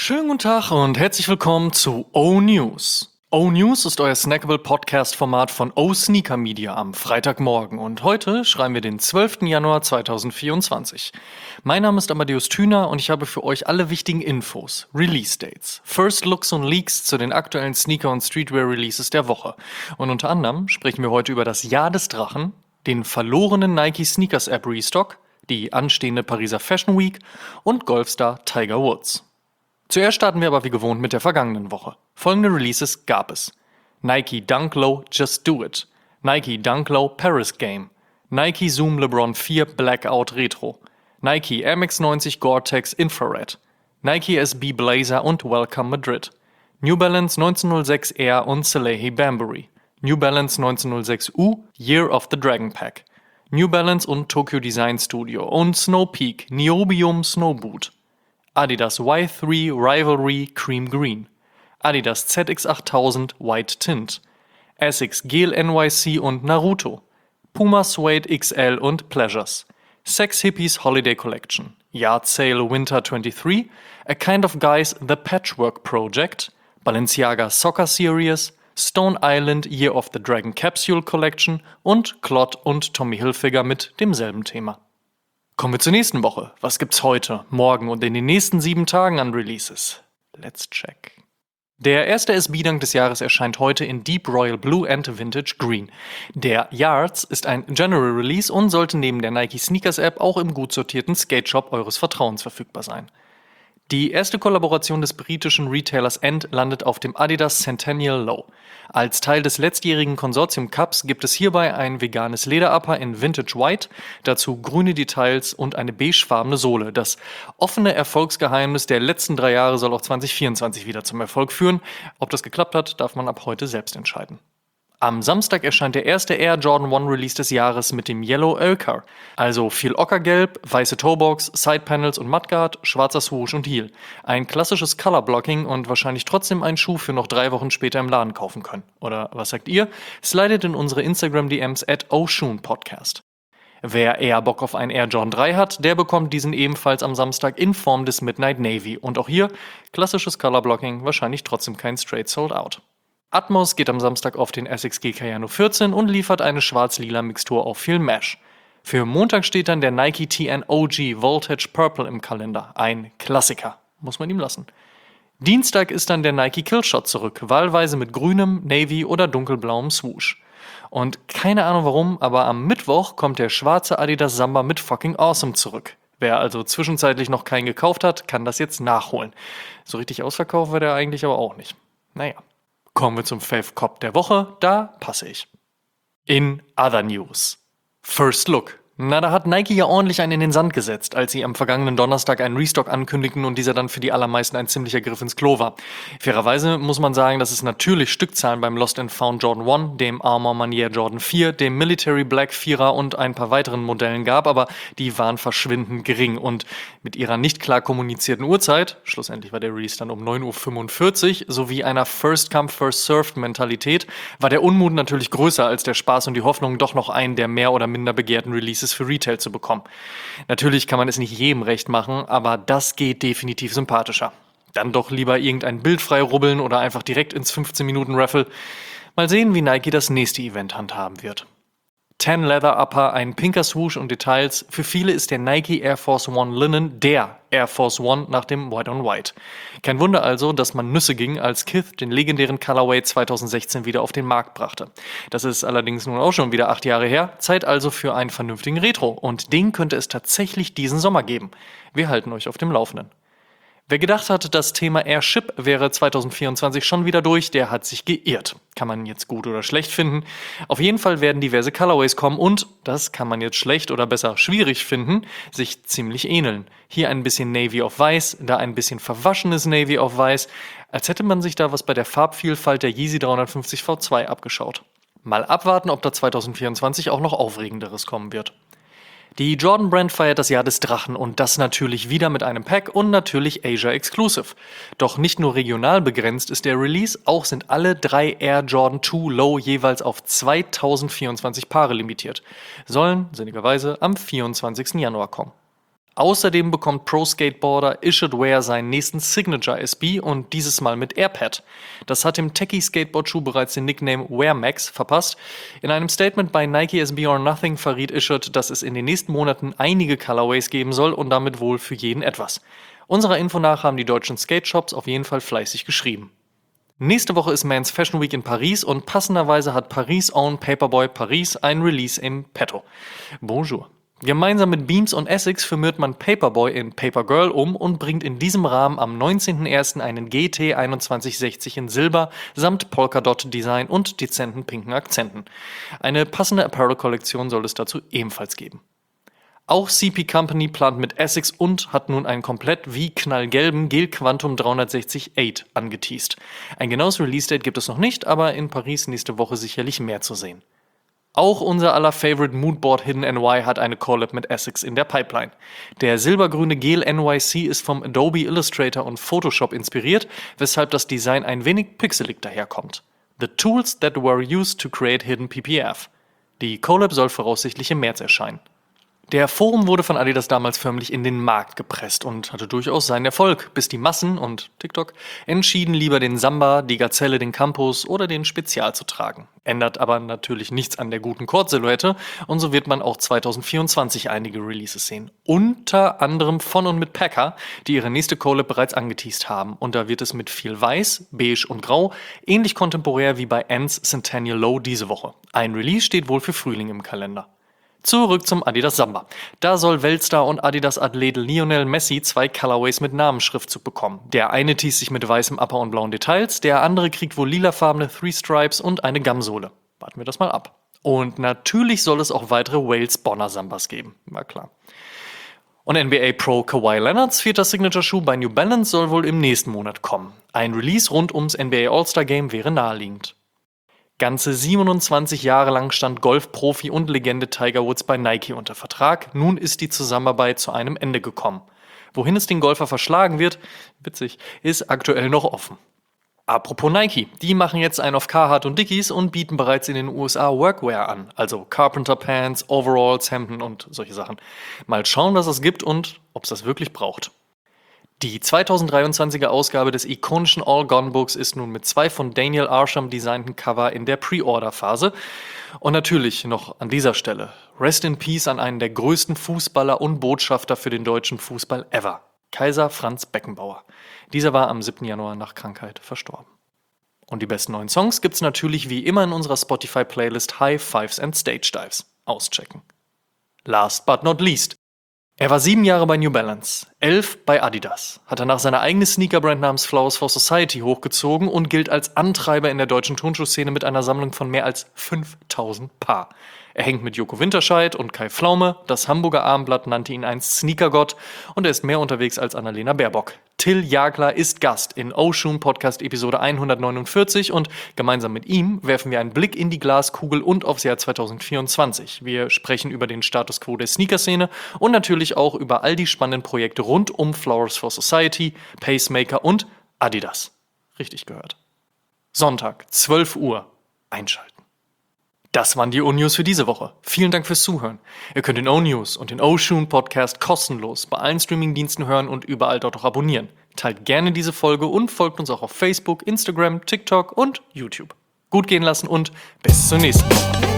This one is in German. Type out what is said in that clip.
Schönen guten Tag und herzlich willkommen zu O-News. O-News ist euer snackable Podcast-Format von O-Sneaker Media am Freitagmorgen und heute schreiben wir den 12. Januar 2024. Mein Name ist Amadeus Thüner und ich habe für euch alle wichtigen Infos, Release-Dates, First Looks und Leaks zu den aktuellen Sneaker- und Streetwear-Releases der Woche. Und unter anderem sprechen wir heute über das Jahr des Drachen, den verlorenen Nike Sneakers App Restock, die anstehende Pariser Fashion Week und Golfstar Tiger Woods. Zuerst starten wir aber wie gewohnt mit der vergangenen Woche. Folgende Releases gab es: Nike Dunk Low Just Do It, Nike Dunk Low Paris Game, Nike Zoom LeBron 4 Blackout Retro, Nike Air Max 90 Gore-Tex Infrared, Nike SB Blazer und Welcome Madrid, New Balance 1906 Air und Salehi Bambury, New Balance 1906 U Year of the Dragon Pack, New Balance und Tokyo Design Studio und Snow Peak Niobium Snow Boot, Adidas Y3 Rivalry Cream Green, Adidas ZX8000 White Tint, Asics Gel NYC und Naruto, Puma Suede XL und Pleasures, Sex Hippies Holiday Collection, Yard Sale Winter 23, A Kind of Guys The Patchwork Project, Balenciaga Soccer Series, Stone Island Year of the Dragon Capsule Collection und Clot und Tommy Hilfiger mit demselben Thema. Kommen wir zur nächsten Woche. Was gibt's heute, morgen und in den nächsten 7 Tagen an Releases? Let's check. Der erste SB-Dunk des Jahres erscheint heute in Deep Royal Blue and Vintage Green. Der Yards ist ein General Release und sollte neben der Nike Sneakers App auch im gut sortierten Skate-Shop eures Vertrauens verfügbar sein. Die erste Kollaboration des britischen Retailers End landet auf dem Adidas Centennial Low. Als Teil des letztjährigen Consortium Cups gibt es hierbei ein veganes Lederupper in Vintage White, dazu grüne Details und eine beigefarbene Sohle. Das offene Erfolgsgeheimnis der letzten 3 Jahre soll auch 2024 wieder zum Erfolg führen. Ob das geklappt hat, darf man ab heute selbst entscheiden. Am Samstag erscheint der erste Air Jordan 1 Release des Jahres mit dem Yellow Ochre, also viel Ockergelb, weiße Toebox, Sidepanels und Mudguard, schwarzer Swoosh und Heel. Ein klassisches Colorblocking und wahrscheinlich trotzdem ein Schuh für noch 3 Wochen später im Laden kaufen können. Oder was sagt ihr? Slidet in unsere Instagram-DMs @oshoonpodcast. Wer eher Bock auf einen Air Jordan 3 hat, der bekommt diesen ebenfalls am Samstag in Form des Midnight Navy. Und auch hier klassisches Colorblocking, wahrscheinlich trotzdem kein Straight Sold Out. Atmos geht am Samstag auf den Asics GK 14 und liefert eine schwarz-lila Mixtur auf viel Mesh. Für Montag steht dann der Nike TN OG Voltage Purple im Kalender. Ein Klassiker. Muss man ihm lassen. Dienstag ist dann der Nike Killshot zurück, wahlweise mit grünem, navy oder dunkelblauem Swoosh. Und keine Ahnung warum, aber am Mittwoch kommt der schwarze Adidas Samba mit fucking Awesome zurück. Wer also zwischenzeitlich noch keinen gekauft hat, kann das jetzt nachholen. So richtig ausverkauft wird er eigentlich aber auch nicht. Naja. Kommen wir zum Fave Cop der Woche, da passe ich. In other news. First Look. Na, da hat Nike ja ordentlich einen in den Sand gesetzt, als sie am vergangenen Donnerstag einen Restock ankündigten und dieser dann für die allermeisten ein ziemlicher Griff ins Klo war. Fairerweise muss man sagen, dass es natürlich Stückzahlen beim Lost and Found Jordan 1, dem Armour Manier Jordan 4, dem Military Black 4er und ein paar weiteren Modellen gab, aber die waren verschwindend gering und mit ihrer nicht klar kommunizierten Uhrzeit, schlussendlich war der Release dann um 9:45 Uhr, sowie einer First-Come, First-Served-Mentalität, war der Unmut natürlich größer als der Spaß und die Hoffnung, doch noch einen der mehr oder minder begehrten Releases für Retail zu bekommen. Natürlich kann man es nicht jedem recht machen, aber das geht definitiv sympathischer. Dann doch lieber irgendein Bild frei rubbeln oder einfach direkt ins 15-Minuten-Raffle. Mal sehen, wie Nike das nächste Event handhaben wird. 10 Leather Upper, ein pinker Swoosh und Details. Für viele ist der Nike Air Force One Linen der Air Force One nach dem White on White. Kein Wunder also, dass man Nüsse ging, als Kith den legendären Colorway 2016 wieder auf den Markt brachte. Das ist allerdings nun auch schon wieder 8 Jahre her. Zeit also für einen vernünftigen Retro. Und den könnte es tatsächlich diesen Sommer geben. Wir halten euch auf dem Laufenden. Wer gedacht hat, das Thema Airship wäre 2024 schon wieder durch, der hat sich geirrt. Kann man jetzt gut oder schlecht finden. Auf jeden Fall werden diverse Colorways kommen und, das kann man jetzt schlecht oder besser schwierig finden, sich ziemlich ähneln. Hier ein bisschen Navy auf Weiß, da ein bisschen verwaschenes Navy auf Weiß, als hätte man sich da was bei der Farbvielfalt der Yeezy 350 V2 abgeschaut. Mal abwarten, ob da 2024 auch noch Aufregenderes kommen wird. Die Jordan Brand feiert das Jahr des Drachen und das natürlich wieder mit einem Pack und natürlich Asia Exclusive. Doch nicht nur regional begrenzt ist der Release, auch sind alle 3 Air Jordan 2 Low jeweils auf 2024 Paare limitiert. Sollen, sinnigerweise, am 24. Januar kommen. Außerdem bekommt Pro Skateboarder Issued Wear seinen nächsten Signature SB und dieses Mal mit Airpad. Das hat dem Techie-Skateboard-Schuh bereits den Nickname Wear Max verpasst. In einem Statement bei Nike SB or Nothing verriet Issued, dass es in den nächsten Monaten einige Colorways geben soll und damit wohl für jeden etwas. Unserer Info nach haben die deutschen Skate-Shops auf jeden Fall fleißig geschrieben. Nächste Woche ist Men's Fashion Week in Paris und passenderweise hat Paris Own Paperboy Paris ein Release im Petto. Bonjour. Gemeinsam mit Beams und Essex firmiert man Paperboy in Papergirl um und bringt in diesem Rahmen am 19.01. einen GT 2160 in Silber samt Polkadot-Design und dezenten pinken Akzenten. Eine passende Apparel-Kollektion soll es dazu ebenfalls geben. Auch CP Company plant mit Essex und hat nun einen komplett wie knallgelben Gel Quantum 360-8 angeteast. Ein genaues Release-Date gibt es noch nicht, aber in Paris nächste Woche sicherlich mehr zu sehen. Auch unser aller Favorite Moodboard Hidden NY hat eine Collab mit Essex in der Pipeline. Der silbergrüne Gel NYC ist vom Adobe Illustrator und Photoshop inspiriert, weshalb das Design ein wenig pixelig daherkommt. The tools that were used to create Hidden PPF. Die Collab soll voraussichtlich im März erscheinen. Der Forum wurde von Adidas damals förmlich in den Markt gepresst und hatte durchaus seinen Erfolg, bis die Massen und TikTok entschieden, lieber den Samba, die Gazelle, den Campus oder den Spezial zu tragen. Ändert aber natürlich nichts an der guten Cord-Silhouette und so wird man auch 2024 einige Releases sehen. Unter anderem von und mit Packer, die ihre nächste Collab bereits angeteast haben. Und da wird es mit viel Weiß, Beige und Grau, ähnlich kontemporär wie bei Ends Centennial Low diese Woche. Ein Release steht wohl für Frühling im Kalender. Zurück zum Adidas Samba. Da soll Weltstar und Adidas-Athlet Lionel Messi 2 Colorways mit Namensschriftzug bekommen. Der eine teast sich mit weißem Upper und blauen Details, der andere kriegt wohl lilafarbene Three Stripes und eine Gumsohle. Warten wir das mal ab. Und natürlich soll es auch weitere Wales-Bonner Sambas geben. War klar. Und NBA Pro Kawhi Leonards 4. Signature-Schuh bei New Balance soll wohl im nächsten Monat kommen. Ein Release rund ums NBA All-Star Game wäre naheliegend. Ganze 27 Jahre lang stand Golfprofi und Legende Tiger Woods bei Nike unter Vertrag. Nun ist die Zusammenarbeit zu einem Ende gekommen. Wohin es den Golfer verschlagen wird, witzig, ist aktuell noch offen. Apropos Nike, die machen jetzt einen auf Carhartt und Dickies und bieten bereits in den USA Workwear an, also Carpenter Pants, Overalls, Hemden und solche Sachen. Mal schauen, was es gibt und ob es das wirklich braucht. Die 2023er Ausgabe des ikonischen All Gone Books ist nun mit 2 von Daniel Arsham designten Cover in der Pre-Order-Phase. Und natürlich noch an dieser Stelle Rest in Peace an einen der größten Fußballer und Botschafter für den deutschen Fußball ever, Kaiser Franz Beckenbauer. Dieser war am 7. Januar nach Krankheit verstorben. Und die besten neuen Songs gibt's natürlich wie immer in unserer Spotify-Playlist High Fives and Stage Dives. Auschecken. Last but not least. Er war 7 Jahre bei New Balance, 11 bei Adidas, hat danach seine eigene Sneakerbrand namens Flowers for Society hochgezogen und gilt als Antreiber in der deutschen Turnschuhszene mit einer Sammlung von mehr als 5000 Paar. Er hängt mit Joko Winterscheid und Kai Pflaume, das Hamburger Abendblatt nannte ihn einst Sneakergott und er ist mehr unterwegs als Annalena Baerbock. Till Jagler ist Gast in Oshun Podcast Episode 149 und gemeinsam mit ihm werfen wir einen Blick in die Glaskugel und aufs Jahr 2024. Wir sprechen über den Status Quo der Sneaker-Szene und natürlich auch über all die spannenden Projekte rund um Flowers for Society, Pacemaker und Adidas. Richtig gehört. Sonntag, 12 Uhr. Einschalten. Das waren die O-News für diese Woche. Vielen Dank fürs Zuhören. Ihr könnt den O-News und den Oshun Podcast kostenlos bei allen Streamingdiensten hören und überall dort auch abonnieren. Teilt gerne diese Folge und folgt uns auch auf Facebook, Instagram, TikTok und YouTube. Gut gehen lassen und bis zur nächsten Woche.